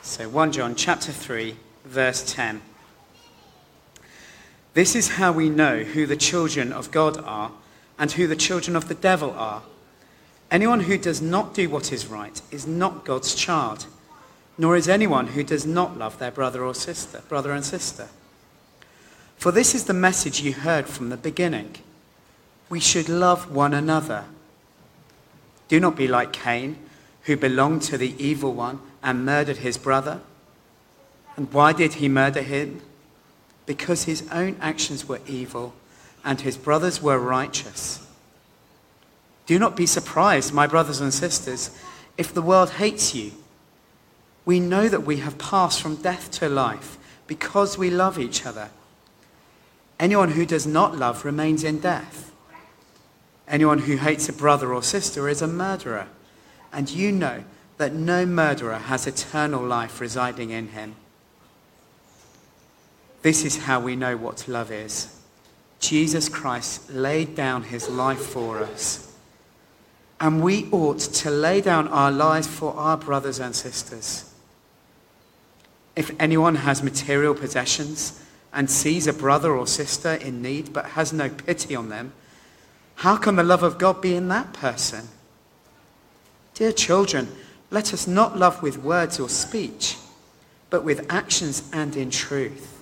So 1 John chapter 3, verse 10. This is how we know who the children of God are and who the children of the devil are. Anyone who does not do what is right is not God's child, nor is anyone who does not love their brother and sister. For this is the message you heard from the beginning. We should love one another. Do not be like Cain, who belonged to the evil one and murdered his brother. And why did he murder him? Because his own actions were evil and his brothers were righteous. Do not be surprised, my brothers and sisters, if the world hates you. We know that we have passed from death to life because we love each other. Anyone who does not love remains in death. Anyone who hates a brother or sister is a murderer, and you know that no murderer has eternal life residing in him. This is how we know what love is. Jesus Christ laid down his life for us, and we ought to lay down our lives for our brothers and sisters. If anyone has material possessions and sees a brother or sister in need but has no pity on them, how can the love of God be in that person? Dear children, let us not love with words or speech, but with actions and in truth.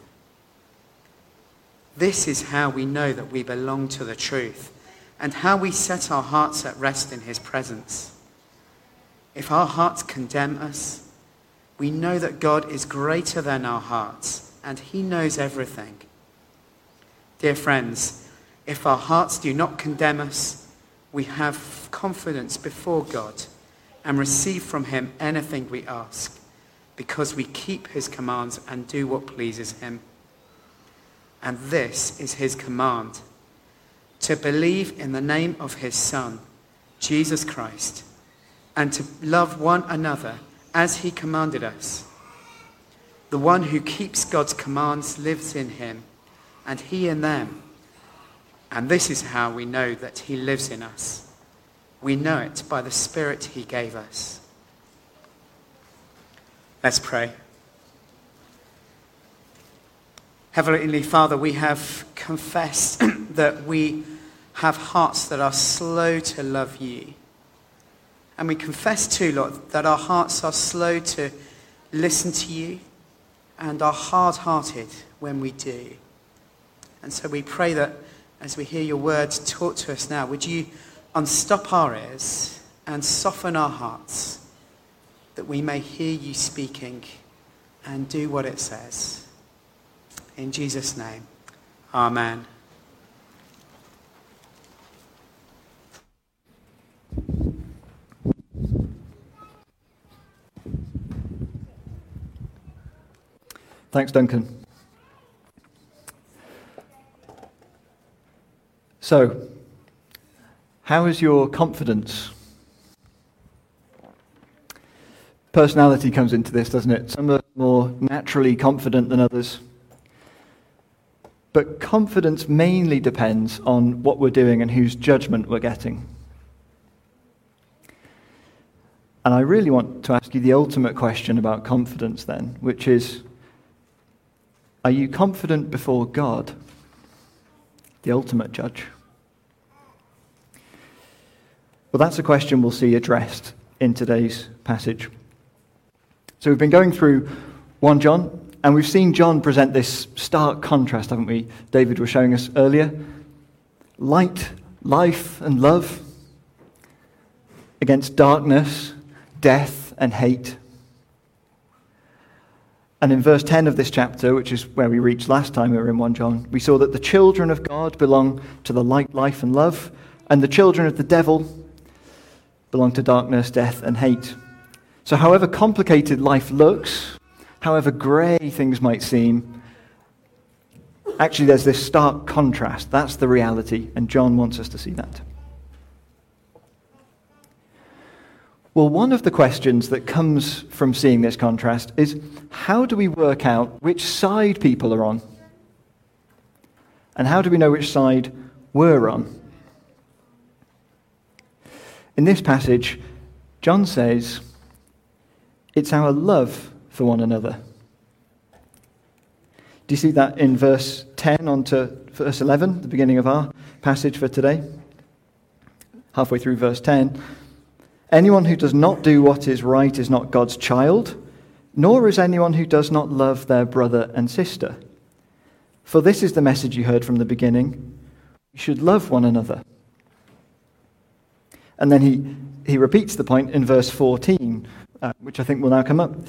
This is how we know that we belong to the truth and how we set our hearts at rest in his presence. If our hearts condemn us, we know that God is greater than our hearts and he knows everything. Dear friends, if our hearts do not condemn us, we have confidence before God and receive from him anything we ask, because we keep his commands and do what pleases him. And this is his command, to believe in the name of his Son, Jesus Christ, and to love one another as he commanded us. The one who keeps God's commands lives in him, and he in them. And this is how we know that he lives in us. We know it by the Spirit he gave us. Let's pray. Heavenly Father, we have confessed that we have hearts that are slow to love you. And we confess too, Lord, that our hearts are slow to listen to you and are hard-hearted when we do. And so we pray that as we hear your words taught to us now, would you unstop our ears and soften our hearts, that we may hear you speaking and do what it says. In Jesus' name, amen. Thanks, Duncan. So, how is your confidence? Personality comes into this, doesn't it? Some are more naturally confident than others. But confidence mainly depends on what we're doing and whose judgment we're getting. And I really want to ask you the ultimate question about confidence then, which is, are you confident before God, the ultimate judge? Well, that's a question we'll see addressed in today's passage. So we've been going through 1 John, and we've seen John present this stark contrast, haven't we? David was showing us earlier. Light, life, and love against darkness, death, and hate. And in verse 10 of this chapter, which is where we reached last time we were in 1 John, we saw that the children of God belong to the light, life, and love, and the children of the devil belong to darkness, death, and hate. So however complicated life looks, however grey things might seem, actually there's this stark contrast. That's the reality, and John wants us to see that. Well, one of the questions that comes from seeing this contrast is, how do we work out which side people are on? And how do we know which side we're on? In this passage, John says, it's our love for one another. Do you see that in verse 10 on to verse 11, the beginning of our passage for today? Halfway through verse 10. Anyone who does not do what is right is not God's child, nor is anyone who does not love their brother and sister. For this is the message you heard from the beginning. You should love one another. And then he repeats the point in verse 14, which I think will now come up.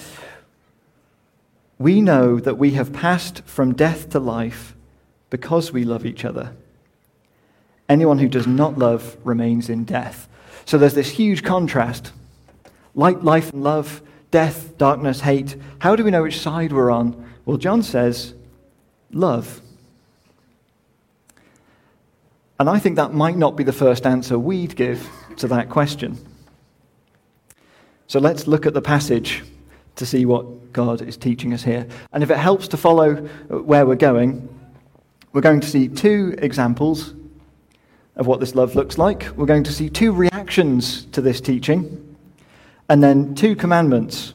We know that we have passed from death to life because we love each other. Anyone who does not love remains in death. So there's this huge contrast. Light, life, and love, death, darkness, hate. How do we know which side we're on? Well, John says, love. And I think that might not be the first answer we'd give to that question. So let's look at the passage to see what God is teaching us here. And if it helps to follow where we're going to see two examples of what this love looks like. We're going to see two reactions to this teaching, and then two commands.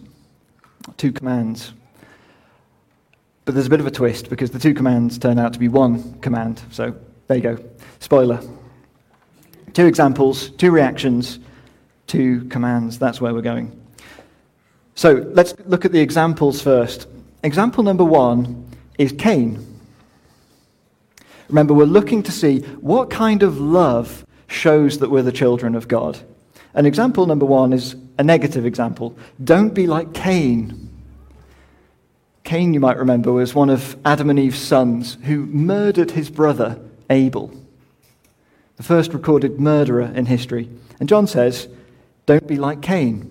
But there's a bit of a twist, because the two commands turn out to be one command. So there you go. Spoiler. Two examples, two reactions, two commands. That's where we're going. So let's look at the examples first. Example number 1 is Cain. Remember, we're looking to see what kind of love shows that we're the children of God. And example number 1 is a negative example. Don't be like Cain. Cain, you might remember, was one of Adam and Eve's sons who murdered his brother Abel, the first recorded murderer in history. And John says, don't be like Cain.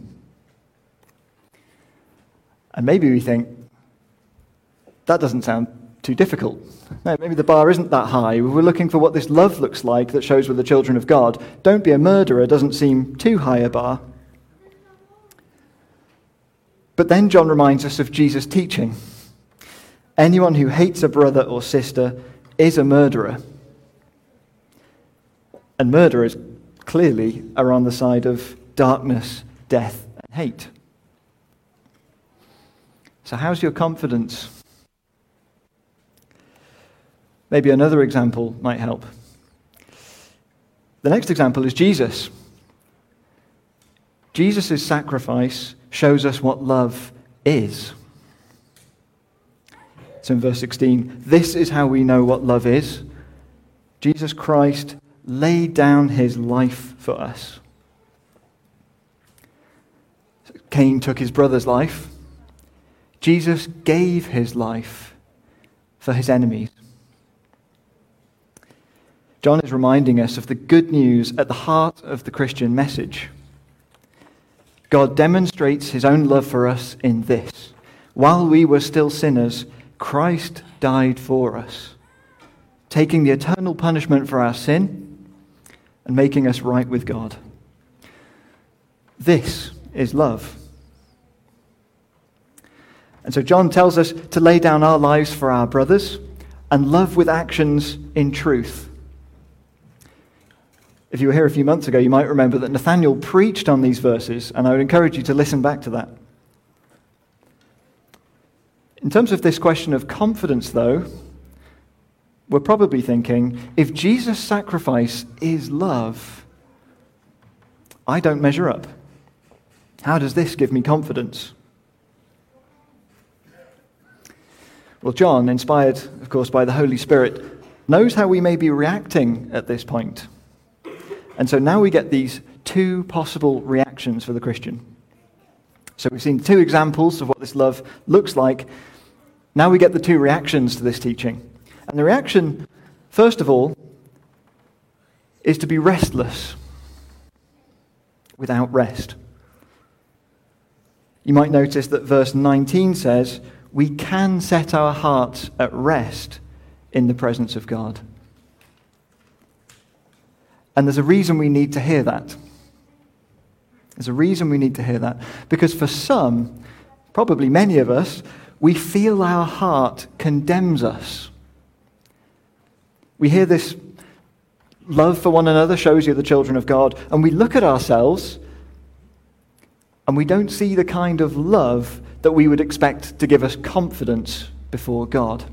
And maybe we think, that doesn't sound too difficult. No, maybe the bar isn't that high. We're looking for what this love looks like that shows we're the children of God. Don't be a murderer doesn't seem too high a bar. But then John reminds us of Jesus' teaching. Anyone who hates a brother or sister is a murderer. And murderers clearly are on the side of darkness, death, and hate. So how's your confidence? Maybe another example might help. The next example is Jesus. Jesus' sacrifice shows us what love is. So in verse 16, this is how we know what love is. Jesus Christ laid down his life for us. Cain took his brother's life. Jesus gave his life for his enemies. John is reminding us of the good news at the heart of the Christian message. God demonstrates his own love for us in this. While we were still sinners, Christ died for us, taking the eternal punishment for our sin and making us right with God. This is love. And so John tells us to lay down our lives for our brothers and love with actions in truth. If you were here a few months ago, you might remember that Nathaniel preached on these verses, and I would encourage you to listen back to that. In terms of this question of confidence, though, we're probably thinking, if Jesus' sacrifice is love, I don't measure up. How does this give me confidence? Well, John, inspired, of course, by the Holy Spirit, knows how we may be reacting at this point. And so now we get these two possible reactions for the Christian. So we've seen two examples of what this love looks like. Now we get the two reactions to this teaching. And the reaction, first of all, is to be restless without rest. You might notice that verse 19 says, we can set our hearts at rest in the presence of God. And there's a reason we need to hear that. There's a reason we need to hear that. Because for some, probably many of us, we feel our heart condemns us. We hear this love for one another shows you're the children of God, and we look at ourselves And we don't see the kind of love that we would expect to give us confidence before God.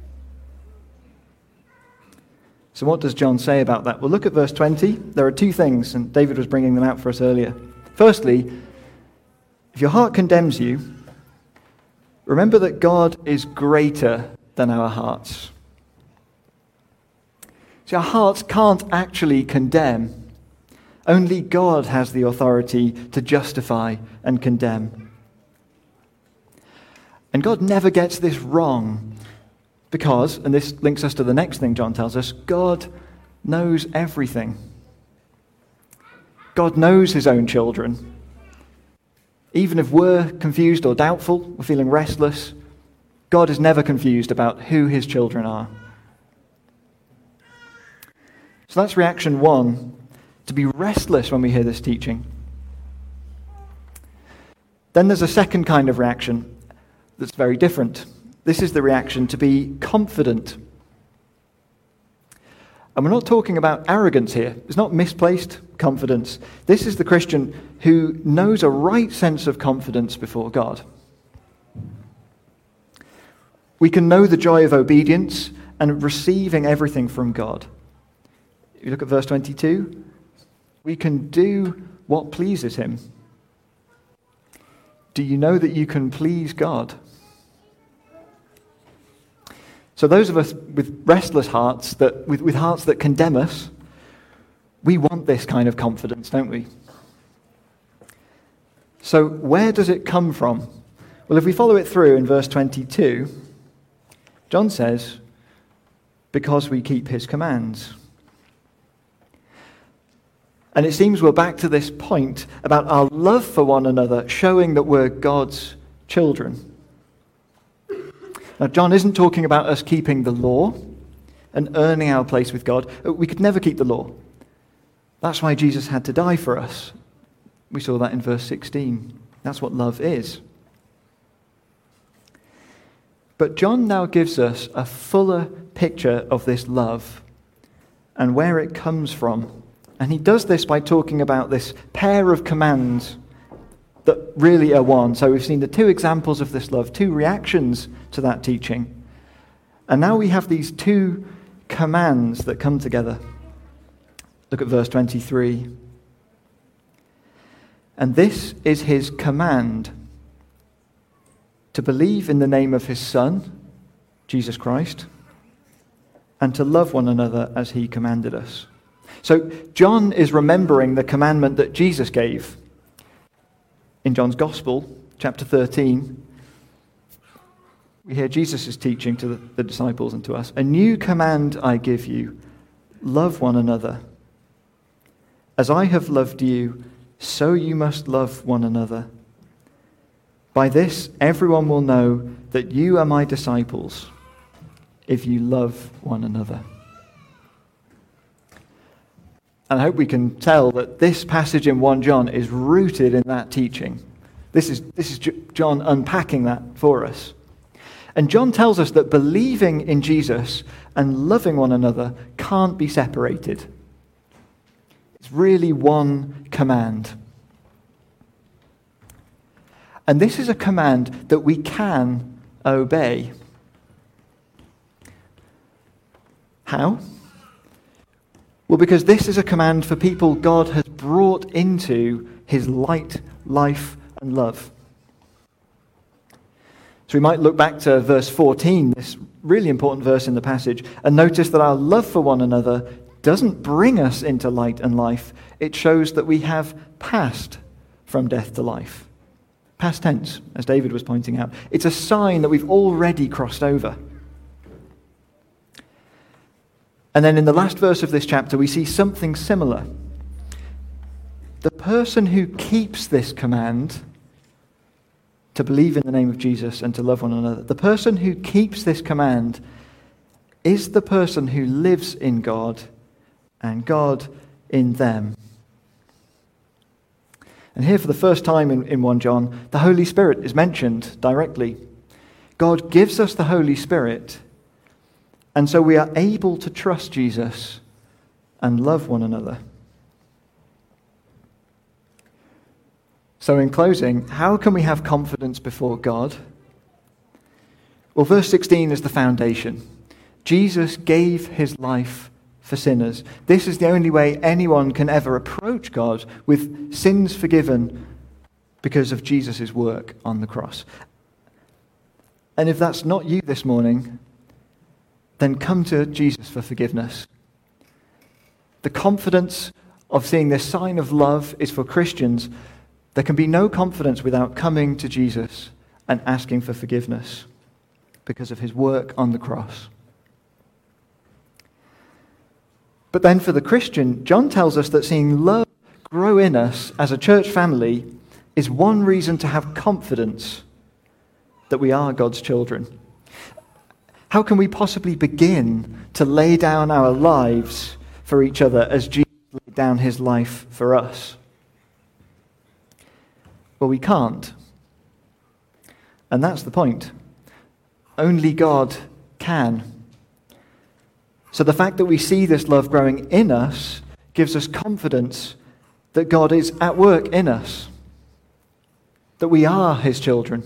So what does John say about that? Well, look at verse 20. There are two things, and David was bringing them out for us earlier. Firstly, if your heart condemns you, remember that God is greater than our hearts. See, our hearts can't actually condemn. Only God has the authority to justify and condemn. And God never gets this wrong because, and this links us to the next thing John tells us, God knows everything. God knows his own children. Even if we're confused or doubtful, we're feeling restless, God is never confused about who his children are. So that's reaction one, to be restless when we hear this teaching. Then there's a second kind of reaction that's very different. This is the reaction to be confident. And we're not talking about arrogance here. It's not misplaced confidence. This is the Christian who knows a right sense of confidence before God. We can know the joy of obedience and receiving everything from God. If you look at verse 22, we can do what pleases him. Do you know that you can please God? So those of us with restless hearts, with hearts that condemn us, we want this kind of confidence, don't we? So where does it come from? Well, if we follow it through in verse 22, John says, because we keep his commands. And it seems we're back to this point about our love for one another, showing that we're God's children. Now, John isn't talking about us keeping the law and earning our place with God. We could never keep the law. That's why Jesus had to die for us. We saw that in verse 16. That's what love is. But John now gives us a fuller picture of this love and where it comes from. And he does this by talking about this pair of commands that really are one. So we've seen the two examples of this love, two reactions to that teaching. And now we have these two commands that come together. Look at verse 23. And this is his command, to believe in the name of his Son, Jesus Christ, and to love one another as he commanded us. So John is remembering the commandment that Jesus gave. In John's Gospel, chapter 13, we hear Jesus' teaching to the disciples and to us. A new command I give you, love one another. As I have loved you, so you must love one another. By this, everyone will know that you are my disciples, if you love one another. And I hope we can tell that this passage in 1 John is rooted in that teaching. This is John unpacking that for us. And John tells us that believing in Jesus and loving one another can't be separated. It's really one command. And this is a command that we can obey. How? Well, because this is a command for people God has brought into his light, life, and love. So we might look back to verse 14, this really important verse in the passage, and notice that our love for one another doesn't bring us into light and life. It shows that we have passed from death to life. Past tense, as David was pointing out. It's a sign that we've already crossed over. And then in the last verse of this chapter, we see something similar. The person who keeps this command to believe in the name of Jesus and to love one another, the person who keeps this command is the person who lives in God and God in them. And here for the first time in 1 John, the Holy Spirit is mentioned directly. God gives us the Holy Spirit, and so we are able to trust Jesus and love one another. So in closing, how can we have confidence before God? Well, verse 16 is the foundation. Jesus gave his life for sinners. This is the only way anyone can ever approach God with sins forgiven because of Jesus' work on the cross. And if that's not you this morning, then come to Jesus for forgiveness. The confidence of seeing this sign of love is for Christians. There can be no confidence without coming to Jesus and asking for forgiveness because of his work on the cross. But then for the Christian, John tells us that seeing love grow in us as a church family is one reason to have confidence that we are God's children. How can we possibly begin to lay down our lives for each other as Jesus laid down his life for us? Well, we can't. And that's the point. Only God can. So the fact that we see this love growing in us gives us confidence that God is at work in us, that we are his children.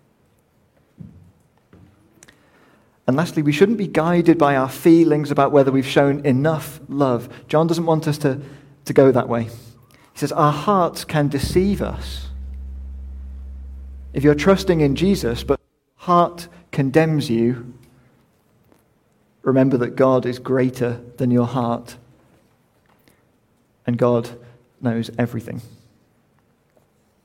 And lastly, we shouldn't be guided by our feelings about whether we've shown enough love. John doesn't want us to go that way. He says our hearts can deceive us. If you're trusting in Jesus, but heart condemns you, remember that God is greater than your heart, and God knows everything.